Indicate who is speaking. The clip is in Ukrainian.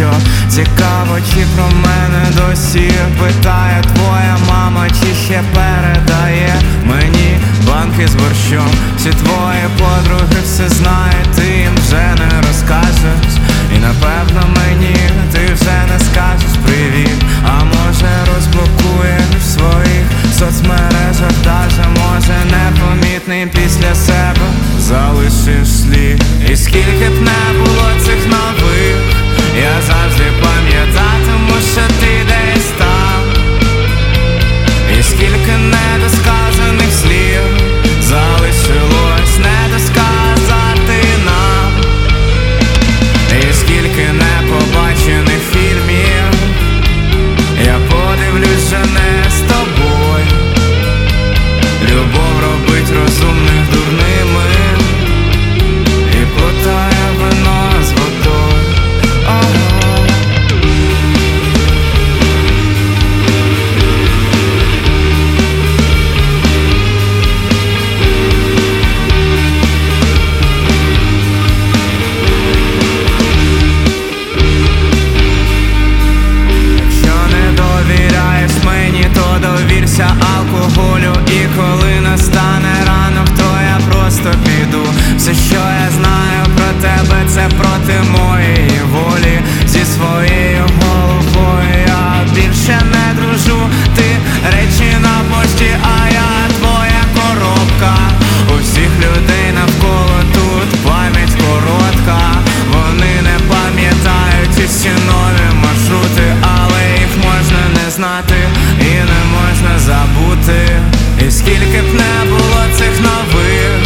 Speaker 1: що цікаво, чи про мене досі питає твоя мама, чи ще передає мені банки з борщом. Всі твої подруги все знають, ти їм вже не розкажеш. І напевно мені ти вже не скажеш привіт. А може розблокуєш в своїх соцмережах, даже може непомітний після себе залишиш слід. І скільки б не було цих нових, я завжди пам'ятатиму, що ти десь там. І скільки недосказаних слів залишилось недосказати нам. І скільки непобачених фільмів я подивлюсь вже не з тобою. Любов робить розумних дурними і плутає вино з водою. Довірся алкоголю, і коли настане ранок, то я просто піду. Все, що я знаю про тебе, це проти моєї волі. Зі своєю головою я більше не дружу. Ти речі на пошті, а я твоя коробка. У всіх людей навколо тут пам'ять коротка. Вони не пам'ятають усі нові маршрути, але їх можна не знати і не можна забути. І скільки б не було цих нових,